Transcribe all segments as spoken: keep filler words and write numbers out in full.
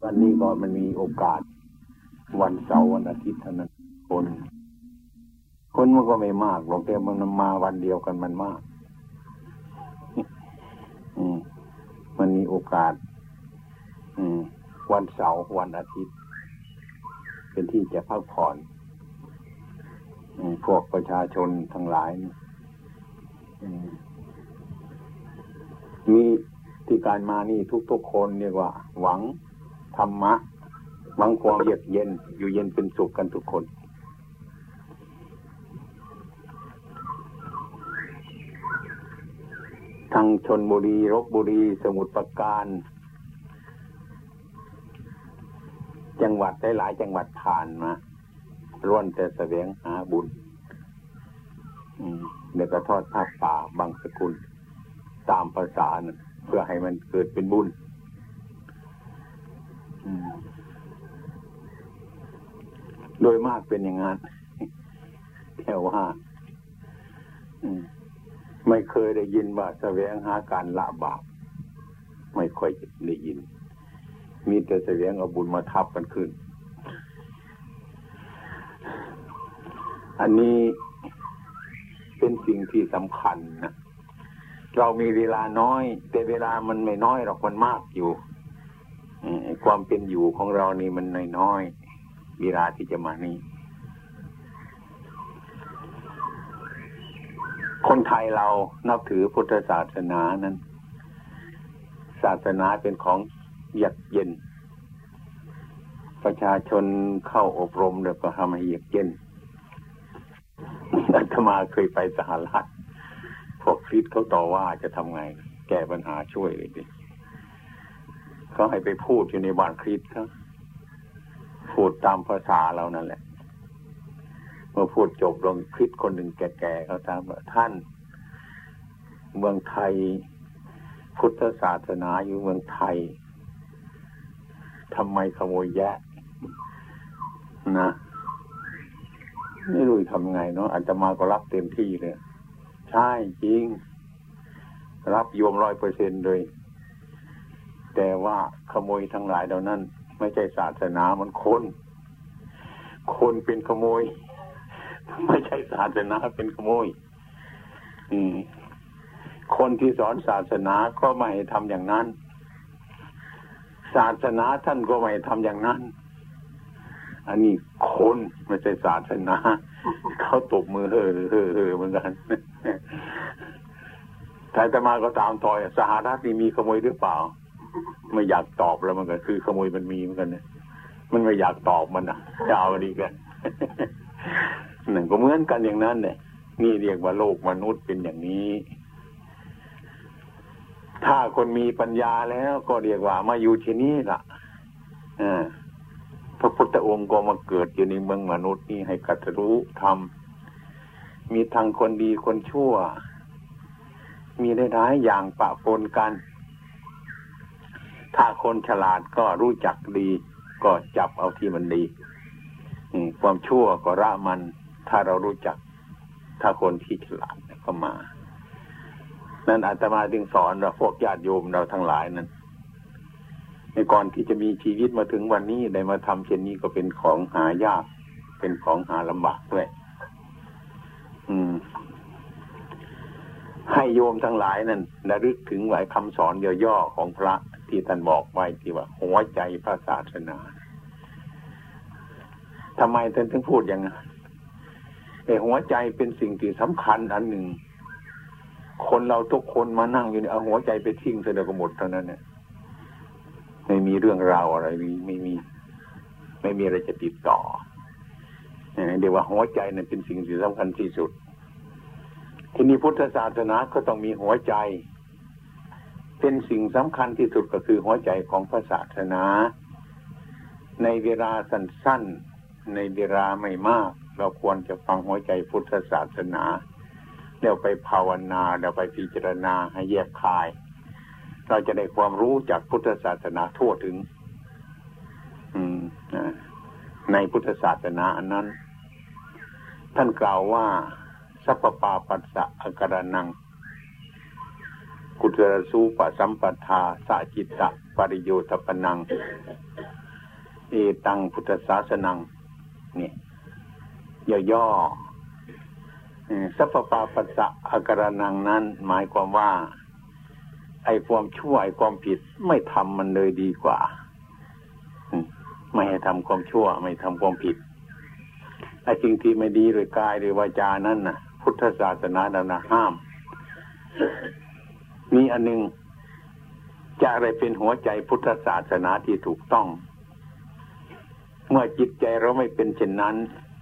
อันนี้ก็มันมีโอกาสวันเสาร์วันอาทิตย์เท่านั้นคนคนมันก็ไม่มากหรอกแต่มันมาวันเดียวกันมันมากมันมีโอกาสวันเสาร์วันอาทิตย์เป็นที่จะพักผ่อนพวกประชาชนทั้งหลายมีที่การมานี่ทุกๆคนเรียกว่าหวังธรรมะหวังความเยือกเย็นอยู่เย็นเป็นสุขกันทุกคนทั้งชลบุรีลพบุรีสมุทรปราการจังหวัดหลายๆจังหวัดผ่านมาล้วนแต่แสวงหาบุญเดี๋ยวก็ทอดผ้าป่าบางสกุลตามภาษานะเพื่อให้มันเกิดเป็นบุญโดยมากเป็นอย่างนั้นแต่ว่าไม่เคยได้ยินว่าแสวงหาการละบาปไม่ค่อยได้ยินมีแต่แสวงเอาบุญมาทับกันขึ้นอันนี้เป็นสิ่งที่สำคัญนะเรามีเวลาน้อยแต่เวลามันไม่น้อยหรอกมันมากอยู่ความเป็นอยู่ของเรานี่มันน้อยๆเวลาที่จะมานี่คนไทยเรานับถือพุทธศาสนานั้นศาสนาเป็นของเยือกเย็นประชาชนเข้าอบรมแล้วก็ทำให้เยือกเย็นอาตมาเคยไปสหรัฐพวกคริสต์เขาต่อว่าจะทำไงแก้ปัญหาช่วยเลยดิเขาให้ไปพูดอยู่ในบ้านคริสต์เขาพูดตามภาษาเรานั่นแหละเมื่อพูดจบลงคริสต์คนหนึ่งแก่ๆเขาถามว่าท่านเมืองไทยพุทธศาสนาอยู่เมืองไทยทำไมขโมยแยะนะไม่รู้ทำไงเนาะอาตมาก็รับเต็มที่เลยใช่จริงรับโยมร้อยเปอร์เซ็นต์เลยแต่ว่าขโมยทั้งหลายเหล่านั้นไม่ใช่ศาสนามันคนคนเป็นขโมยไม่ใช่ศาสนาเป็นขโมยอืมคนที่สอนศาสนาก็ไม่ทำอย่างนั้นศาสนาท่านก็ไม่ทำอย่างนั้นอันนี้คนไม่ใช่ศาสนาเขาตบมือเฮ่อเฮ่อเฮ่อเหมือนกันแต่อาตมาก็ตามต่อยสหรัฐนี่มีขโมยหรือเปล่าไม่อยากตอบแล้วมันก็คือขโมยมันมีเหมือนกันเนี่ยมันไม่อยากตอบมันอ่ะจะเอาดีกันหนึ่งก็เหมือนกันอย่างนั้นเนี่ยนี่เรียกว่าโลกมนุษย์เป็นอย่างนี้ถ้าคนมีปัญญาแล้วก็เรียกว่ามาอยู่ที่นี่ล่ะอ่าพระพุทธองค์ก็มาเกิดอยู่ในเมืองมนุษย์นี่ให้กัตรู้ธรรมมีทั้งคนดีคนชั่วมีหลายๆอย่างปะปนกันถ้าคนฉลาดก็รู้จักดีก็จับเอาที่มันดีความชั่วก็ละมันถ้าเรารู้จักถ้าคนที่ฉลาดก็มานั้นอาตมาจึงสอนเราพวกญาติโยมเราทั้งหลายนั้นในก่อนที่จะมีชีวิตมาถึงวันนี้ได้มาทำเช่นนี้ก็เป็นของหายากเป็นของหาลำบากด้วยอืมให้โยมทั้งหลายนั้นระลึกถึงหลายคำสอนย่อๆของพระที่ท่านบอกไว้ที่ว่าหัวใจพระศาสนาทำไมท่านถึงพูดอย่างนั้นไอ้หัวใจเป็นสิ่งที่สำคัญอันหนึ่งคนเราทุกคนมานั่งอยู่เนี่ยเอาหัวใจไปทิ้งเสร็จก็หมดเท่านั้นเนี่ยไม่มีเรื่องราวอะไรไม่มีไม่มีอะไรจะติดต่อเดี๋ยวว่าหัวใจนั้นเป็นสิ่งที่สำคัญที่สุดทีนี้พุทธศาสนาก็ต้องมีหัวใจเป็นสิ่งสำคัญที่สุดก็คือหัวใจของพระศาสนาในเวลาสั้นๆในเวลาไม่มากเราควรจะฟังหัวใจพุทธศาสนาแล้วไปภาวนาแล้วไปพิจารณาให้แยกคายเราจะได้ความรู้จากพุทธศาสนาทั่วถึงในพุทธศาสนาอันนั้นท่านกล่าวว่าสัพพปาปัสสะอาการนังกุศลสูปสัมปทาสะจิตตะปริโยทปนังเอตังพุทธศาสนังนี่ย่อๆสัพพปาปัสสะอาการนังนั้นหมายความว่าไอ้ความชั่วไอ้ความผิดไม่ทำมันเลยดีกว่าไม่ให้ทำความชั่วไม่ทำความผิดไอ้สิ่งที่ไม่ดีโดยกายโดยวาจานั้นน่ะพุทธศาสนาดำนะห้ามมีอันหนึ่งจะอะไรเป็นหัวใจพุทธศาสนาที่ถูกต้องเมื่อจิตใจเราไม่เป็นเช่นนั้น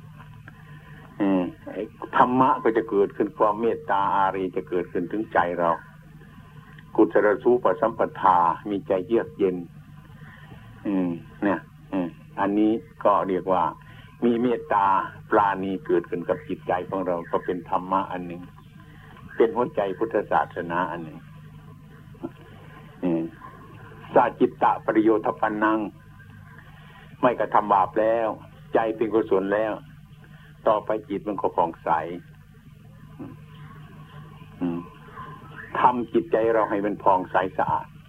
ธรรมะก็จะเกิดขึ้นความเมตตาอารีจะเกิดขึ้นถึงใจเรากุศลสูปสัมปทามีใจเยือกเย็นเนี่ยอันนี้ก็เรียกว่ามีเมตตาปราณีเกิดขึ้นกับจิตใจของเราก็เป็นธรรมะอันหนึ่งเป็นหัวใจพุทธศาสนาอันหนึ่งสาจิตตะปริโยทปันนังไม่กระทำบาปแล้วใจเป็นกุศลแล้วต่อไปจิตมันก็ผ่องใสทำจิตใจเราให้มันผ่องใสสะอาด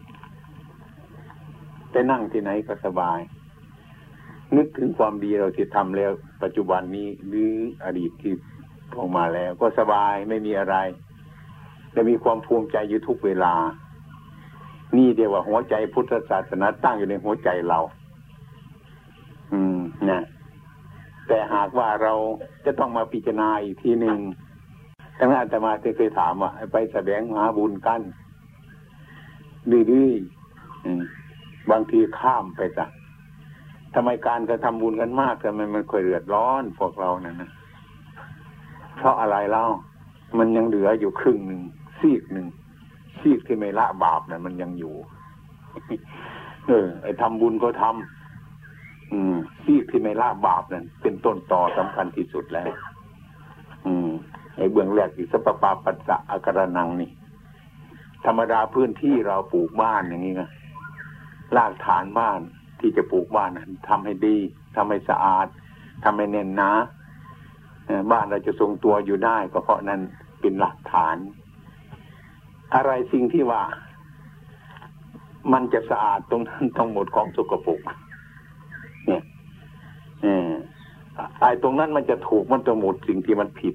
ไปนั่งที่ไหนก็สบายนึกถึงความดีเราที่ทำแล้วปัจจุบันนี้หรืออดีตที่ผ่านมาแล้วก็สบายไม่มีอะไรและมีความภูมิใจอยู่ทุกเวลานี่เรียกว่าหัวใจพุทธศาสนาตั้งอยู่ในหัวใจเราอืมนะแต่หากว่าเราจะต้องมาพิจารณาอีกทีหนึ่งทั้งนั้นอาตมาเคยถามว่าไปแสดงหาบุญกันดื้อบางทีข้ามไปจ้ะทำไมการกระทำบุญกันมากทำไมมันค่อยเดือดร้อนพวกเรานั่นนะเพราะอะไรเล่ามันยังเหลืออยู่ครึ่งหนึ่งซีกหนึ่งซีกที่ไม่ละบาปนั่นมันยังอยู่เออไอ้ทำบุญก็ทำอืมซีกที่ไม่ละบาปนั่นเป็นต้นตอสำคัญที่สุดแล้วอืมไอ้เบื้องแรกที่สัพพปาปัสสะอาการนังนี่ธรรมดาพื้นที่เราปลูกบ้านอย่างนี้นะรากฐานบ้านที่จะปลูกบ้านนั้นทำให้ดีทำให้สะอาดทำให้แน่นหนาบ้านเราจะทรงตัวอยู่ได้ก็เพราะนั้นเป็นหลักฐานอะไรสิ่งที่ว่ามันจะสะอาดตรงนั้นทั้งหมดของสกปรกเนี่ยเออไอ้ตรงนั้นมันจะถูกมันจะหมดสิ่งที่มันผิด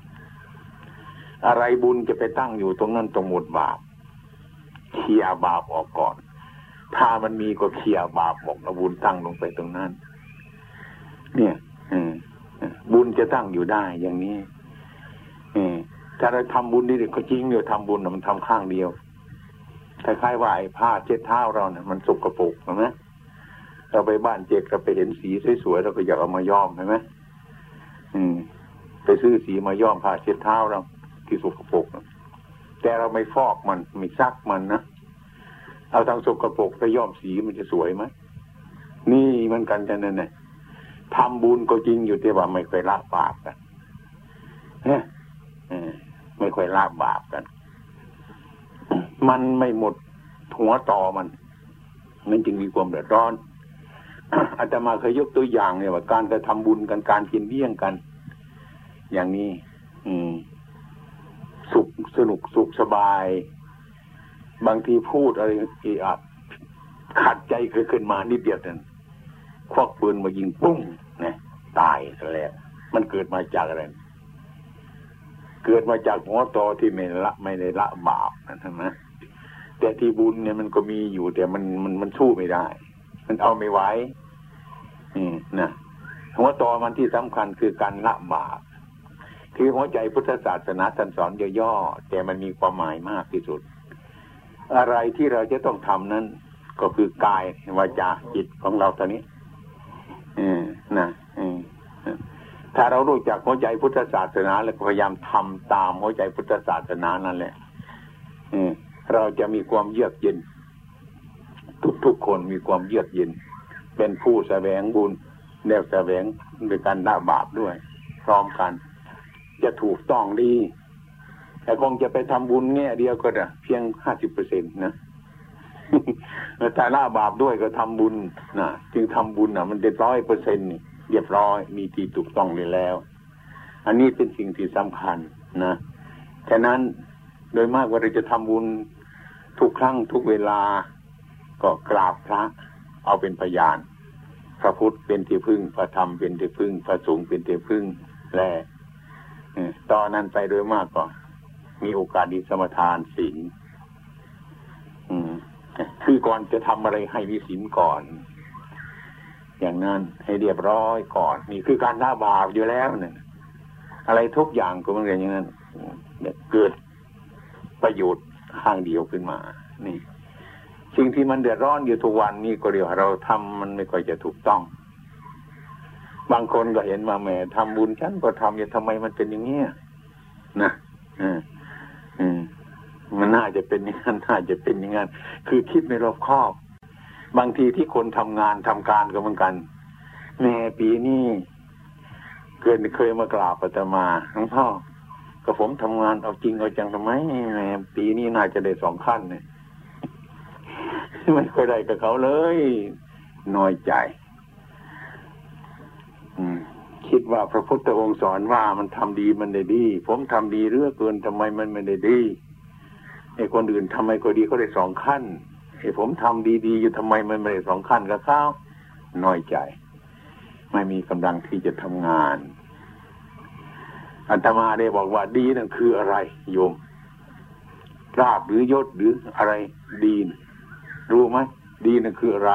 อะไรบุญจะไปตั้งอยู่ตรงนั้นตรงหมดบาปเคลียร์บาปออกก่อนถ้ามันมีก็เคลียร์บาปออกแล้วบุญตั้งลงไปตรงนั้นเนี่ยบุญจะตั้งอยู่ได้อย่างนี้ถ้าเราทำบุญนี่ก็จริงอยู่ทำบุญมันทำข้างเดียวคล้ายๆว่าไอ้ผ้าเช็ดเท้าเราเนี่ยมันสกปรกใช่ไหมเราไปบ้านเจ๊กเราไปเห็นสีสวยๆเราก็อยากเอามาย้อมใช่ไหมอืมไปซื้อสีมาย้อมผ้าเช็ดเท้าเราที่สกปรกแต่เราไม่ฟอกมันไม่ซักมันนะเอาทางสกปรกไปย้อมสีมันจะสวยไหมนี่มันกันกันนั่นแหละทำบุญก็จริงอยู่แต่ว่าไม่เคยละบาปกันเนี่ยไม่ค่อยละบาปกันมันไม่หมดหัวต่อมันมันจึงมีความเดือดร้อนอาตมาเคยยกตัวอย่างเนี่ยว่าการกระทำบุญกันการกินเลี้ยงกันอย่างนี้อืมสุขสนุกสุขสบายบางทีพูดอะไรอีอาจขัดใจเคยขึ้นมานิดเดียวนั่นควักปืนมายิงปุ้งเนี่ยตายซะแล้วมันเกิดมาจากอะไรเกิดมาจากหัวตอที่ไม่ละไม่ได้ละบาปนะใช่ไหมแต่ที่บุญเนี่ยมันก็มีอยู่แต่มันมันมันสู้ไม่ได้มันเอาไม่ไหวนี่นะหัวตอมันที่สำคัญคือการละบาปคือหัวใจพุทธศาสนาท่านสอนย่อๆแต่มันมีความหมายมากที่สุดอะไรที่เราจะต้องทำนั้นก็คือกายวาจาจิตของเราตอนนี้อืมนะอืมถ้าเรารู้จักหัวใจพุทธศาสนาแล้วก็พยายามทำตามหัวใจพุทธศาสนานั่นแหละเราจะมีความเยือกเย็นทุกๆคนมีความเยือกเย็นเป็นผู้แสวงบุญแนวแสวงโดยการละบาปด้วยพร้อมกันจะถูกต้องดีแต่คงจะไปทำบุญแง่เดียวก็ได้เพียงห้าสิบเปอร์เซ็นต์นะถ้าละบาปด้วยก็ทำบุญนะจึงทำบุญนะมันเด็ดร้อยเปอร์เซ็นต์เรียบร้อยมีที่ถูกต้องเลยแล้วอันนี้เป็นสิ่งที่สำคัญนะฉะนั้นโดยมากว่าเราจะทำบุญทุกครั้งทุกเวลาก็กราบพระเอาเป็นพยานพระพุทธเป็นที่พึ่งพระธรรมเป็นที่พึ่งพระสงฆ์เป็นที่พึ่งแลตอนนั้นไปโดยมากก็มีโอกาสดีสมทานศีลคือก่อนจะทำอะไรให้มีศีลก่อนอย่างนั้นให้เรียบร้อยก่อนนี่คือการละบาปอยู่แล้วเนี่ยอะไรทุกอย่างก็เหมือนกันอย่างนั้นเกิดประโยชน์ข้างเดียวขึ้นมานี่สิ่งที่มันเดือดร้อนอยู่ทุกวันนี้ก็เรียกว่าเราทำมันไม่ค่อยจะถูกต้องบางคนก็เห็นมาแหมทำบุญฉันก็ทำอย่าทำไมมันเป็นอย่างเงี้ยนะอืมอืมมันน่าจะเป็นอย่างนั้นน่าจะเป็นอย่างนั้นคือคิดไม่รอบคอบบางทีที่คนทำงานทำการก็เหมือนกันแม่ปีนี้เกิดเคยมากราบอาตมาหลวงพ่อก็ผมทำงานเอาจริงเอาจังทำไมแม่ปีนี้น่าจะได้สองขั้นเนี่ยไม่เคยได้กับเขาเลยน้อยใจคิดว่าพระพุทธองค์สอนว่ามันทำดีมันได้ดีผมทำดีเรื่อเกินทำไมมันไม่ได้ดีไอ้คนอื่นทำไมก็ดีเขาได้สองขั้นไอ้ผมทำดีๆอยู่ทำไมมันไม่ได้สองขั้นกับเขาน้อยใจไม่มีกำลังที่จะทำงานอาตมาได้บอกว่าดีนั่นคืออะไรโยมราบหรือยศหรืออะไรดีรู้ไหมดีนั่นคืออะไร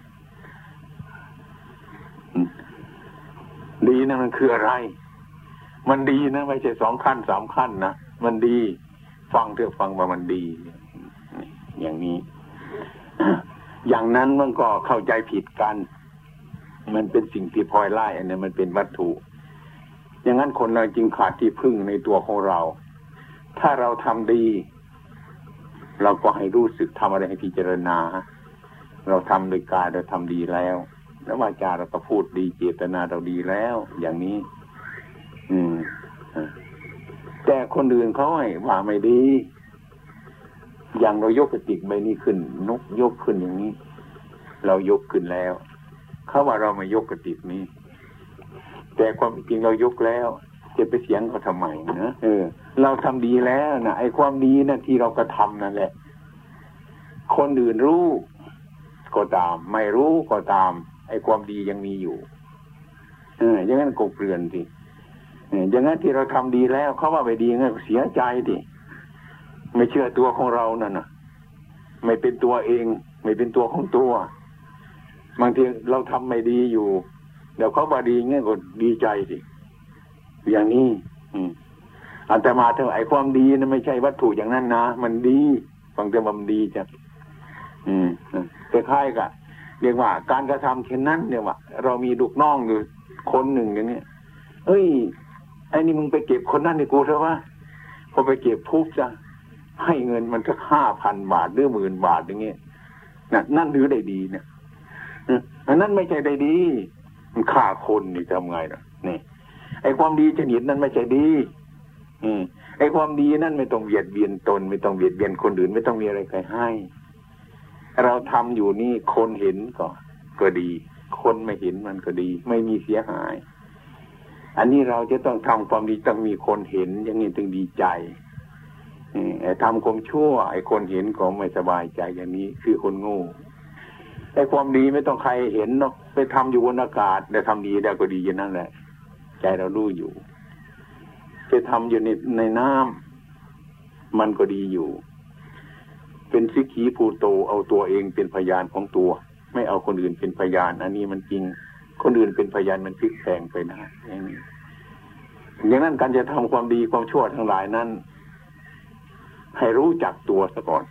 ดีนั่นมันคืออะไรมันดีนะไม่ใช่สองขั้นสามขั้นนะมันดีฟังเถอะฟังว่ามันดีอย่างนี้ อย่างนั้นมันก็เข้าใจผิดกันมันเป็นสิ่งที่พลอยไล่อันนี้มันเป็นวัตถุอย่างนั้นคนเราจึงขาดที่พึ่งในตัวของเราถ้าเราทำดีเราก็ให้รู้สึกทำอะไรให้พิจารณาเราทำโดยกายเราทำดีแล้วแล้ววาจาเราก็พูดดีเจตนาเราดีแล้วอย่างนี้อืมแต่คนอื่นเขาให้ว่าไม่ดีอย่างเรายกกระติกใบนี้ขึ้นนกยกขึ้นอย่างนี้เรายกขึ้นแล้วเขาว่าเราไม่ยกกระติกนี้แต่ความจริงเรายกแล้วจะไปเสียงเขาทำไมนะเออเราทำดีแล้วนะไอ้ความดีนั่นที่เรากระทำนั่นแหละคนอื่นรู้ก็ตามไม่รู้ก็ตามไอ้ความดียังมีอยู่เอออย่างนั้นกบเกลื่อนสิเอออย่างนั้นที่เราทำดีแล้วเขาว่าไม่ดีงั้นเสียใจดิไม่เชื่อตัวของเรานั่นน่ะไม่เป็นตัวเองไม่เป็นตัวของตัวบางทีเราทำไม่ดีอยู่เดี๋ยวเขาว่าดีงั้นก็ดีใจสิอย่างนี้อืมอาตมาเท่าไอ้ความดีนั้นไม่ใช่วัตถุอย่างนั้นนะมันดีฟังแต่มันดีจ้ะอืมคล้ายๆกับเรียกว่าการกระทำเช่นนั้นเนี่ยว่าเรามีลูกน้องอยู่คนหนึ่งอย่างนี้เอ้ยไอ้นี่มึงไปเก็บคนนั้นให้กูเถอะวะพอไปเก็บทุบจ้ะให้เงินมันสักห้าพันบาทหรือหมื่นบาทอย่างเงี้ยนั่นนั่นถือได้ดีเนี่ยอันนั้นไม่ใช่ได้ดีมันฆ่าคนนี่ทำไงล่ะนี่ไอ้ความดีชนิดนั้นไม่ใช่ดีอืมไอ้ความดีนั่นไม่ต้องเบียดเบียนตนไม่ต้องเบียดเบียนคนอื่นไม่ต้องมีอะไรใครให้เราทำอยู่นี่คนเห็นก็ก็ดีคนไม่เห็นมันก็ดีไม่มีเสียหายอันนี้เราจะต้องทำความดีต้องมีคนเห็นอย่างนี้ถึงดีใจไอ้ทำความชั่วไอ้คนเห็นก็ไม่สบายใจอย่างนี้คือคนโง่ไอ้ความดีไม่ต้องใครเห็นเนาะไปทำอยู่บนอากาศแต่ทำดีได้ก็ดีอย่างนั้นแหละใจเรารู้อยู่ไปทำอยู่ในในน้ำมันก็ดีอยู่เป็นสิขีภูโตเอาตัวเองเป็นพยานของตัวไม่เอาคนอื่นเป็นพยานอันนี้มันจริงคนอื่นเป็นพยานมันพลิกแพลงไปนะอย่างนี้อย่างนั้นการจะทำความดีความชั่วทั้งหลายนั้นให้รู้จักตัวซะก่อน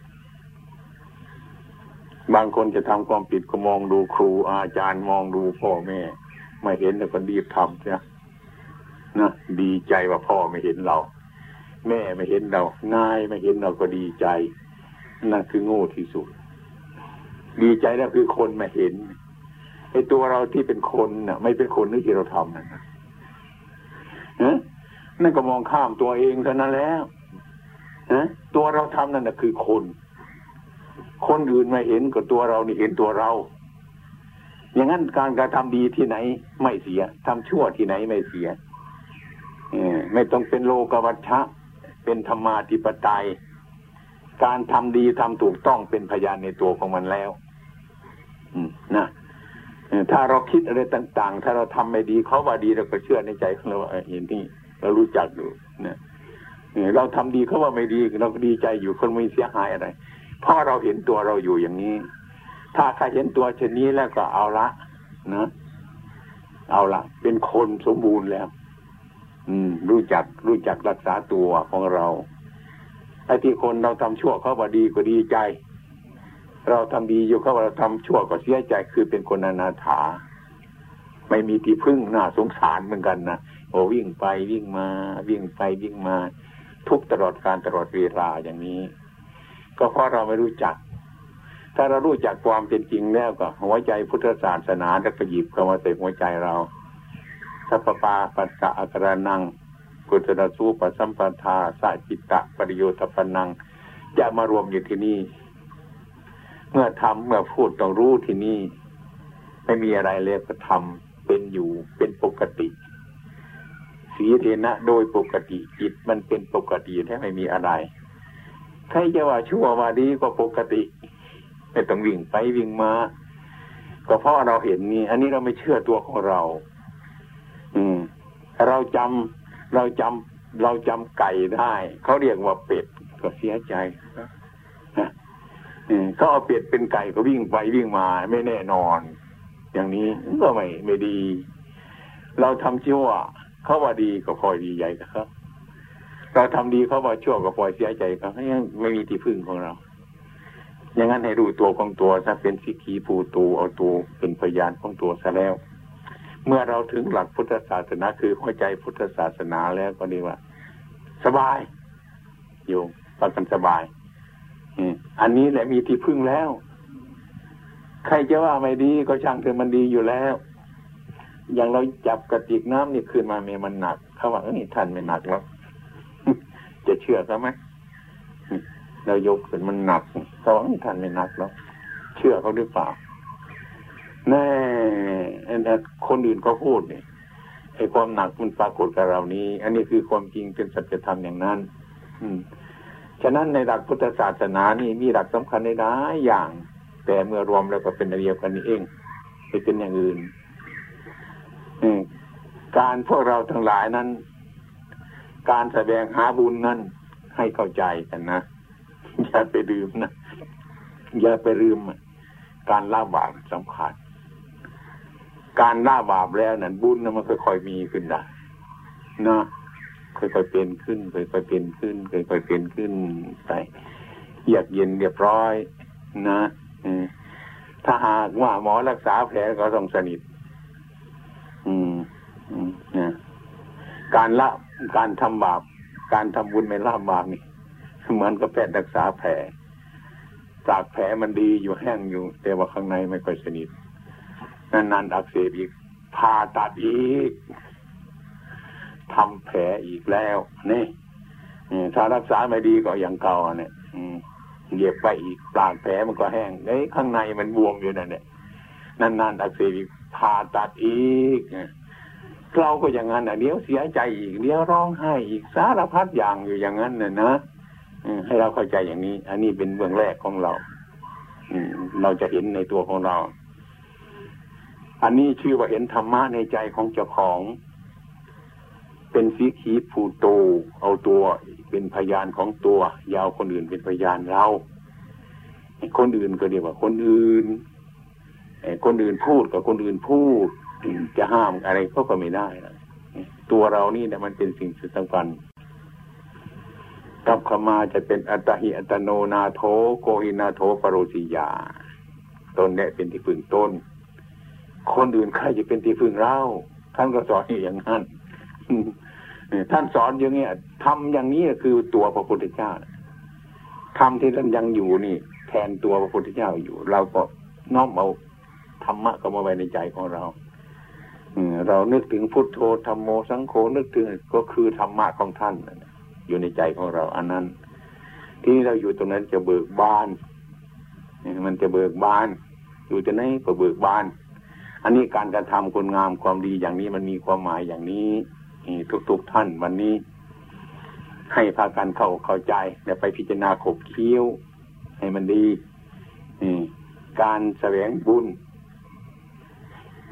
บางคนจะทำความผิดก็มองดูครูอาจารย์มองดูพ่อแม่ไม่เห็นแล้วก็รีบทำใช่นะดีใจว่าพ่อไม่เห็นเราแม่ไม่เห็นเรานายไม่เห็นเราก็ดีใจนั่นคือโง่ที่สุดดีใจแล้วคือคนไม่เห็นไอ้ตัวเราที่เป็นคนน่ะไม่เป็นคนที่เราทำนั่นนะนั่นก็มองข้ามตัวเองเท่านั้นแล้วนะตัวเราทำนั่นน่ะคือคนคนอื่นไม่เห็นก็ตัวเรานี่เห็นตัวเราอย่างนั้นการกระทำดีที่ไหนไม่เสียทำชั่วที่ไหนไม่เสียไม่ต้องเป็นโลกวัชชะเป็นธรรมาธิปไตยการทำดีทำถูกต้องเป็นพยานในตัวของมันแล้วนะถ้าเราคิดอะไรต่างๆถ้าเราทำไม่ดีเขาว่าดีเราก็เชื่อในใจของเราว่าเห็นนี่เรารู้จักอยู่นะเราทำดีเขาว่าไม่ดีเราก็ดีใจอยู่คนไม่เสียหายอะไรเพราะเราเห็นตัวเราอยู่อย่างนี้ถ้าใครเห็นตัวเช่นนี้แล้วก็เอาละนะเอาละเป็นคนสมบูรณ์แล้วอืมรู้จักรู้จักรักษาตัวของเราไอ้ที่คนเราทำชั่วเขาว่าดีก็ดีใจเราทำดีอยู่เขาว่าเราทำชั่วก็เสียใจคือเป็นคนอนาถาไม่มีที่พึ่งน่าสงสารเหมือนกันนะโอ้วิ่งไปวิ่งมาวิ่งไปวิ่งมาทุกตลอดการตลอดเวลาอย่างนี้ก็เพราะเราไม่รู้จักถ้าเรารู้จักความเป็นจริงแล้วก็หัวใจพุทธศาสนาจะกระยิบเข้ามาใส่หัวใจเราสัพพะปัสสะอาการนังกุศลสูปสัมปทาสัจจิตตะปริโยทปนังจะมารวมอยู่ที่นี่เมื่อทำเมื่อพูดต้องรู้ที่นี่ไม่มีอะไรเลยก็ทำเป็นอยู่เป็นปกติสีเทนะโดยปกติจิตมันเป็นปกติแท้ไม่มีอะไรใครจะว่าชั่วว่าดีก็ปกติไม่ต้องวิ่งไปวิ่งมาก็เพราะเราเห็นนี่อันนี้เราไม่เชื่อตัวของเราอืมเราจำเราจำเราจำไก่ได้เขาเรียกว่าเป็ดก็เสียใจนะเขาเอาเป็ดเป็นไก่ก็วิ่งไปวิ่งมาไม่แน่นอนอย่างนี้ก็ไม่ไม่ดีเราทำชั่วเขาว่าดีก็คอยดีใหญ่ครับเราทำดีเขาว่าชั่วก็คอยเสียใจครับยังไม่มีที่พึ่งของเราอย่างนั้นให้รู้ตัวของตัวซะเป็นสิกขีภูตูเอาตัวเป็นพยานของตัวซะแล้วเมื่อเราถึงหลักพุทธศาสนาคือหัวใจพุทธศาสนาแล้วก็ดีว่าสบายอยู่ปกันสบายอันนี้แหละมีที่พึ่งแล้วใครจะว่าไม่ดีก็ช่างเถอะมันดีอยู่แล้วอย่างเราจับกระติกน้ำนี่ขึ้นมาเมมันหนักเขาว่าเอ้ยท่านไม่หนักแล้วจะเชื่อเขาไหมเรายกขึ้นมันหนักเขาว่าท่านไม่หนักแล้วเชื่อเขาหรือเปล่าแน่คนอื่นเขาพูดเนี่ยไอ้ความหนักมันปรากฏกับเรานี้อันนี้คือความจริงเป็นสัจธรรมอย่างนั้นอืมฉะนั้นในหลักพุทธศาสนานี่มีหลักสำคัญในหลายอย่างแต่เมื่อรวมแล้วก็เป็นเดียวกันนี่เองไม่เป็นอย่างอื่นการพวกเราทั้งหลายนั้นการแสดงหาบุญนั้นให้เข้าใจกันนะอย่าไปลืมนะอย่าไปลืมการละบาปสำคัญการละบาปแล้วนั้นบุญมันค่อยๆมีขึ้นได้นะค่อยๆเป็นขึ้นค่อยๆเป็นขึ้นค่อยๆเป็นขึ้นไปเยือกเย็นเรียบร้อยนะถ้าหากว่าหมอรักษาแผลก็ต้องสนิทอืมอืมนะการละการทำบาปการทำบุญไม่ละบาปนี่เหมือนกับแพทย์รักษาแผลจากแผลมันดีอยู่แห้งอยู่แต่ว่าข้างในไม่ค่อยสนิทนานๆอักเสบอีกผ่าตัดอีกทำแผลอีกแล้วนี่ถ้ารักษาไม่ดีก็อย่างเก่าเนี่ยเหยียบไปอีกปากแผลมันก็แห้งไอ้ข้างในมันบวมอยู่นั่นแหละนานๆอักเสบอีกผ่าตัดอีกเราก็อย่างนั้นอ่ะเดี๋ยวเสียใจอีกเดี๋ยวร้องไห้อีกสารพัดอย่างอยู่อย่างนั้นน่ะนะให้เราเข้าใจอย่างนี้อันนี้เป็นเบื้องแรกของเราเราจะเห็นในตัวของเราอันนี้ชื่อว่าเห็นธรรมะในใจของเจ้าของเป็นสีขีภูโตเอาตัวเป็นพยานของตัวยาวคนอื่นเป็นพยานเราคนอื่นก็เรียกว่าคนอื่นคนอื่นพูดกับคนอื่นพูดจะห้ามอะไรเขาก็ไม่ได้ตัวเรานี่เนี่ยมันเป็นสิ่งสำคัญกับขมาจะเป็นอัตหิอัตโนนาโถโกหินาโถปโรสิยาตนเนี่ยเป็นที่พึ่งตนคนอื่นใครจะเป็นที่พึ่งเราท่านก็สอนอย่างนั้นท่านสอนอย่างนี้ทำอย่างนี้คือตัวพระพุทธเจ้าทำที่ท่านยังอยู่นี่แทนตัวพระพุทธเจ้าอยู่เราก็น้อมเอาธรรมะเข้ามาไว้ในใจของเราเรานึกถึงพุทโธธัมโมสังโฆนึกถึงก็คือธรรมะของท่านอยู่ในใจของเราอันนั้นที่เราอยู่ตรงนั้นจะเบิกบานมันจะเบิกบานอยู่จะไหนก็เบิกบานอันนี้การกระทำคุณงามความดีอย่างนี้มันมีความหมายอย่างนี้ทุกๆท่านวันนี้ให้พากันเข้าเข้าใจและไปพิจารณาขบเคี้ยวให้มันดีการแสวงบุญ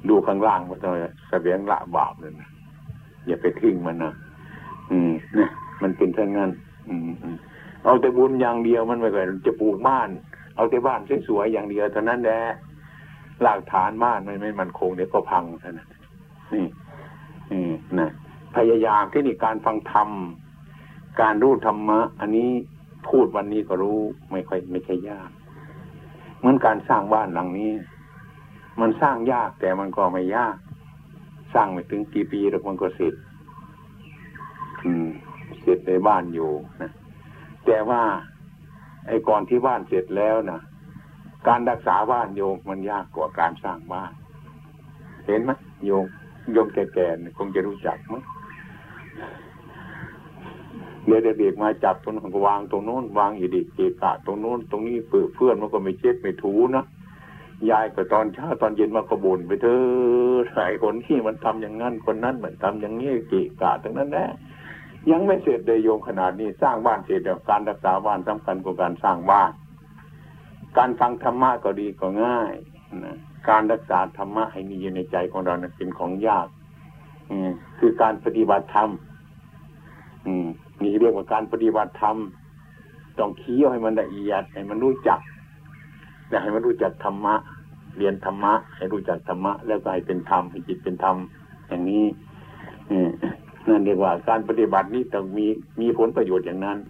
ดูข้างล่างมันต้องเสบียงละบาปเลยนะอย่าไปทิ้งมันนะอืมนะมันเป็นเท่านั้นอืมเอาแต่บุญอย่างเดียวมันไม่ค่อยจะปลูกบ้านเอาแต่บ้านสวยๆอย่างเดียวเท่านั้นแหละหลักฐานบ้านมันไม่มั่นคงเดี๋ยวก็พังเท่านั้นนี่อืมนะพยายามที่นี่การฟังธรรมการรู้ธรรมะอันนี้พูดวันนี้ก็รู้ไม่ค่อยไม่ใช่ยากเหมือนการสร้างบ้านหลังนี้มันสร้างยากแต่มันก็ไม่ยากสร้างไม่ถึงกี่ปีแล้วมันก็เสร็จอืมเสร็จในบ้านอยู่นะแต่ว่าไอ้ก่อนที่บ้านเสร็จแล้วนะการรักษาบ้านโยมมันยากกว่าการสร้างบ้านเห็นไหมโยมโยมแก่ๆคงจะรู้จักมั้งเดี๋ยวเด็กๆมาจับตรงนั้นก็วางตรงโน้นวางอีดิเกะกะตรงโน้นตรงนี้เปื้อนเพื่อนมันก็ไม่เช็ดไม่ถูนะยายก็ตอนเช้าตอนเย็นมาก็บ่นไปเถอะหลายคนที่มันทำอย่างนั้นคนนั้นมันทำอย่างนี้เกะกะทั้งนั้นแหละยังไม่เสร็จเลยโยมขนาดนี้สร้างบ้านเสร็จแล้วการรักษาบ้านสำคัญกว่าการสร้างบ้านการฟังธรรมะก็ดีก็ง่ายนะการรักษาธรรมะให้มีอยู่ในใจของเรานั้นเป็นของยากอืมคือการปฏิบัติธรรมอืมนี่เรียกว่าการปฏิบัติธรรมต้องเคี้ยวให้มันละเอียดให้มันรู้จักและให้มันรู้จักธรรมะเรียนธรรมะให้รู้จักธรรมะแล้วก็ให้เป็นธรรมให้จิตเป็นธรรมอย่างนี้อืมนั่นเรียกว่าการปฏิบัตินี้ต้องมีมีผลประโยชน์อย่างนั้น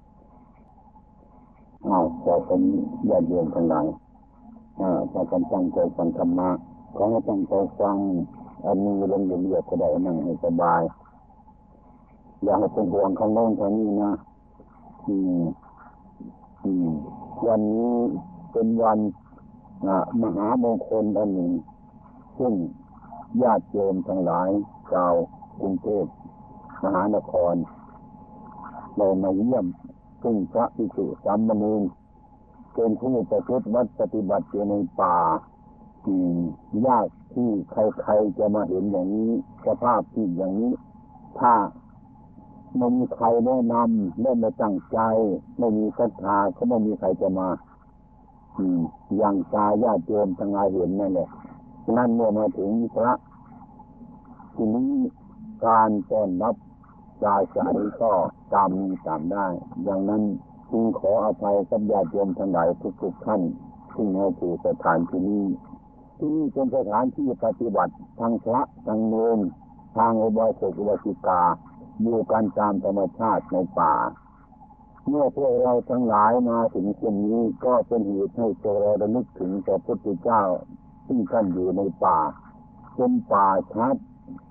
เอาแต่เป็นญาติโยมทั้งหลายอ่าถ้าการตั้งใจฟังธรรมะขอให้ตั้งใจฟังอันนี้ลงเรียบๆก็ได้นั่งให้สบายอย่าให้เป็นห่วงข้างโน้นข้างนี้นะอืมอืมวันนี้เป็นวันมหามงคลอันหนึ่งซึ่งญาติโยมทั้งหลายชาวกรุงเทพมหานครเรามาเยี่ยมซึ่งพระภิกษุสามเณรเป็นผู้ประพฤติวัดปฏิบัติอยู่ในป่าอืมยากที่ใครๆจะมาเห็นอย่างนี้สภาพที่อย่างนี้ถ้าไม่มีใครแนะนำไม่มาตั้งใจไม่มีศรัทธาก็ไม่มีใครจะมาอืมอย่างตาญาติโยมทั้งหลายเห็นนั่นแหละนั่นเมื่อมาถึงพระทีนี้การต้อนรับปราศรัยก็ตามมีตามได้อย่างนั้นจึงขออภัยกับญาติโยมทั้งหลายทุกๆท่านที่มาสู่สถานที่นี้ที่นี่เป็นสถานที่ปฏิบัติทางพระทางเนรทางอุบาสกอุบาสิกาอยู่กันตามธรรมชาติในป่าเมื่อพวกเราทั้งหลายมาถึงที่นี้ก็เป็นเหตุให้พวกเราระลึกถึงพระพุทธเจ้าที่ท่านอยู่ในป่าเป็นป่าชัด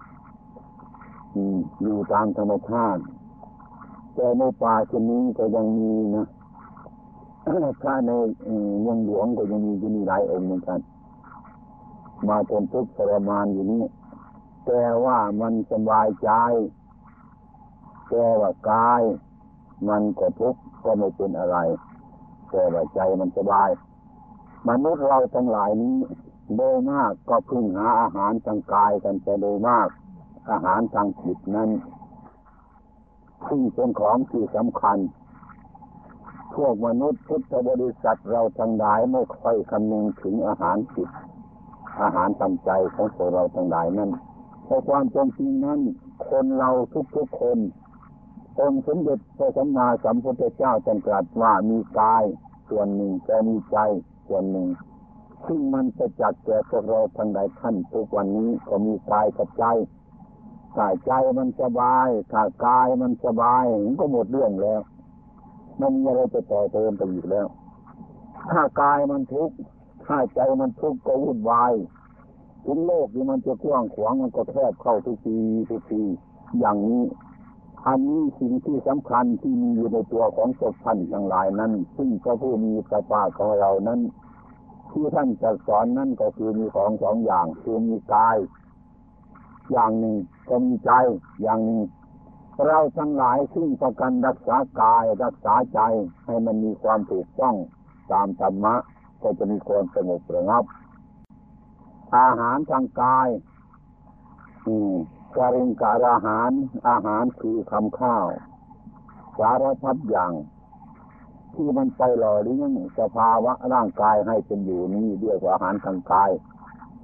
อยู่ตามธรรมชาติแต่ในป่าที่นี้ก็ยังมีนะถ้าในเมืองหลวงก็ยังมีอยู่มีหลายองค์เหมือนกันมาทนทุกข์ทรมานอยู่นี่แต่ว่ามันสบายใจแต่ว่ากายมันก็ทุกข์ก็ไม่เป็นอะไรแต่ว่าใจมันสบายมนุษย์เราทั้งหลายนี้โดยมากก็พึ่งหาอาหารทางกายกันแต่โดยมากอาหารทางจิตนั้นซึ่งเป็นของที่สำคัญพวกมนุษย์พุทธบริษัทเราทั้งหลายไม่ค่อยคำนึงถึงอาหารจิตอาหารทางใจของพวกเราทั้งหลายนั้นเพราะความเป็นจริงนั้นคนเราทุกๆคนองค์สมเด็จพระสัมมาสัมพุทธเจ้าตรัสว่ามีกายส่วนหนึ่งแต่มีใจส่วนหนึ่งซึ่งมันจะจัดแก่พวกเราทั้งหลายท่านทุกวันนี้ก็มีกายกับใจถ้าใจมันสบายถ้ากายมันสบายมันก็หมดเรื่องแล้วไม่มีอะไรจะต่อเติมไปอีกแล้วถ้ากายมันทุกข์ถ้าใจมันทุกข์ก็วุ่นวายถึงโลกที่มันจะกว้างขวางมันก็แคบเข้าทุกทีทุกทีอย่างนี้อันนี้สิ่งที่สำคัญที่มีอยู่ในตัวของศพท่านทั้งหลายนั้นซึ่งพระผู้มีพระภาคของเรานั้นที่ท่านจะสอนนั่นก็คือมีของสองอย่างคือมีกายอย่างหนึ่งก็มีใจอย่างหนึ่งเราทั้งหลายซึ่งประกันรักษากายรักษาใจให้มันมีความถูกต้องตามธรรมะก็จะมีความสงบระงับอาหารทางกายอืมการิงการอาหารอาหารคือคำข้าวสารพัดอย่างที่มันไปหล่อเลี้ยงสภาวะร่างกายให้เป็นอยู่นี้เรียกว่าอาหารทางกาย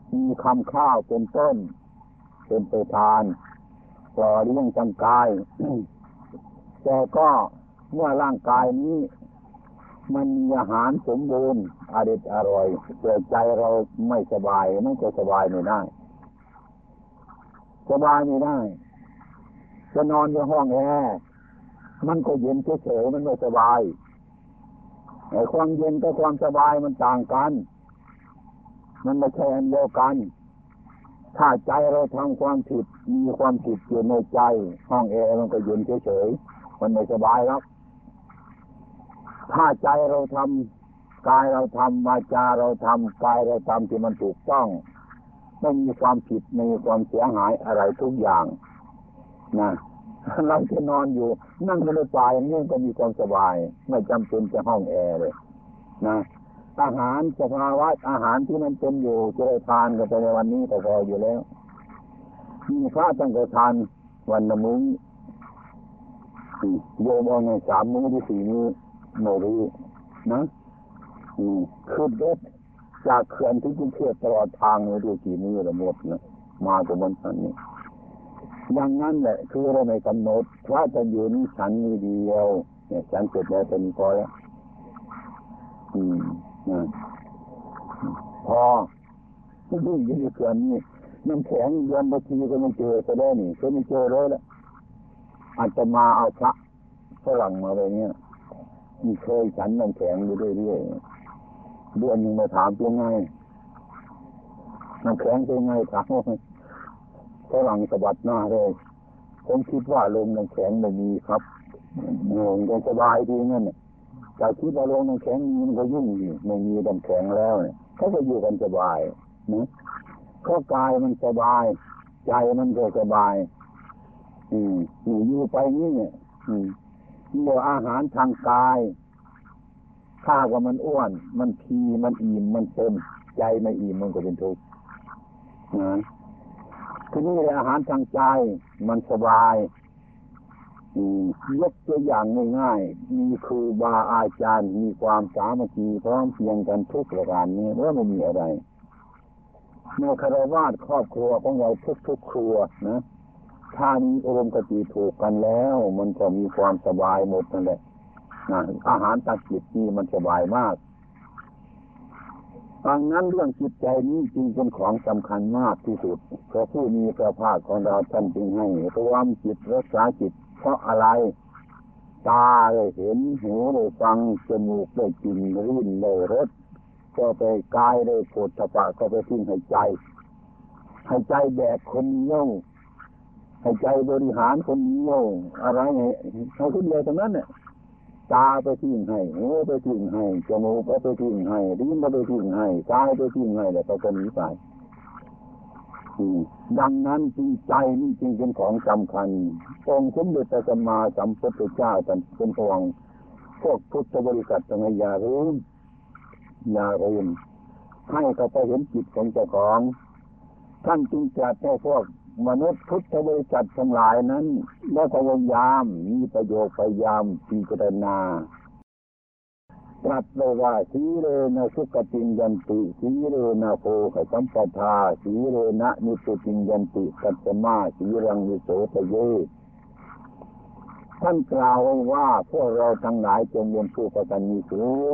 มีคำข้าวเป็นต้นเป็นไปทานปล่อเลี้ยงร่างกาย แต่ก็เมื่อร่างกายนี้มันมีอาหารสมบูรณ์อร่อยอร่อยแต่ใจเราไม่สบายมันก็สบายไม่ได้สบายไม่ได้จะนอนในห้องแอร์มันก็เย็นเฉยๆมันไม่สบายไอ้ความเย็นกับความสบายมันต่างกันมันไม่ใช่อันเดียวกันถ้าใจเราทำความผิดมีความผิดอยู่ในใจห้องแอร์มันก็เย็นเฉยๆมันไม่สบายหรอกถ้าใจเราทำกายเราทำวาจาเราทำกายเราทำที่มันถูกต้องไม่มีความผิดไม่มีความเสียหายอะไรทุกอย่างนะเราจะนอนอยู่นั่งในป่าอย่างนี้ก็มีความสบายไม่จำเป็นจะห้องแอร์เลยนะอาหารสภาวะอาหารที่มันเป็นอยู่จะได้ทานกันไปในวันนี้ก็พออยู่แล้วมีพระตั้งแต่ทานวันละมื้อโยมเอาไงสามมื้อหรือสี่มื้อไม่รู้นะขึ้นรถจากเขื่อนที่กรุงเทพตลอดทางเลยดูกี่มื้อละหมดนะมาถึงวันนี้อย่างนั้นแหละคือเราไม่กำหนดพระจะอยู่นี่ฉันมีเดียวเนี่ยฉันเสร็จแล้วเป็นพอแล้วอืมนะพอที่ยิ่งยิ่งเกินนี่น้ำแข็งเดือนบางทีก็ไม่เจอซะแล้วนี่ก็ไม่เจอเลยแล้วอาจจะมาเอาพระฝรั่งมาอะไรเงี้ยมีเคยฉันน้ำแข็งอยู่เรื่อยๆเดือนหนึ่งมาถามเป็นไงน้ำแข็งเป็นไงถามว่าฝรั่งสะบัดหน้าเลยผมคิดว่าลงน้ำแข็งไม่มีครับโง่ก็สบายดีงั้นเนี่ยแต่คิดว่าลงน้ำแข็งมันก็ยุ่งอยู่ไม่มีน้ำแข็งแล้วเนี่ยเขาก็อยู่กันสบายนะข้อกายมันสบายใจมันก็สบายอืมอยู่ไปนี่เนี่ยอืมเมื่ออาหารทางกายถ้าว่ามันอ้วนมันพีมันอิ่มมันเต็มใจไม่อิ่มมันก็เป็นทุกข์นะทีนี้อาหารทางใจมันสบายยกตัวอย่างง่ายๆมีครูบาอาจารย์มีความสามัคคีพร้อมเพรียงกันทุกประการนี้ว่าไม่มีอะไรในคฤหัสถ์ครอบครัวของเราทุกๆครัวนะถ้ามีอารมณ์กติถูกกันแล้วมันก็มีความสบายหมดนั่นแหละนะอาหารตาจิตนี่มันสบายมากดังนั้นเรื่องจิตใจนี้จึงเป็นของสำคัญมากที่สุดเพราะผู้มีพระภาคของเราท่านจึงให้ระวังจิตรักษาจิตเพราะอะไรตาได้เห็นหูได้ฟังจมูกได้กลิ่นลิ้นได้รสก็ไปกายได้โผฏฐัพพะก็ไปทิ้งให้ใจให้ใจแบกคนเดียวให้ใจบริหารคนเดียวอะไรไงเขาคนเดียวทั้งนั้นเนี่ยตาไปทิ้งให้หูไปทิ้งให้จมูกไปทิ้งให้ลิ้นไปทิ้งให้กายไปทิ้งให้แล้วก็หนีไปดังนั้นจิตใจนี่จึงเป็นของสำคัญองค์สมเด็จพระสัมมาสัมพุทธเจ้าท่านเป็นห่วงพวกพุทธบริษัทต้องอย่าลืมอย่าลืมให้เขาไปเห็นจิตของเจ้าของท่านจึงจัดให้พวกมนุษย์พุทธบริษัททั้งหลายนั้นได้พยายามมีประโยชน์พยายามพิจารณาตรัสเลยว่าสีเรนะสุขติยันติสีเรนะโภคสัมปทาสีเรนะนิพุติยันติกัสสมาสีรังวิโสทะเยท่านกล่าวไว้ว่าพวกเราทั้งหลายจงเป็นผู้กตัญญูศีล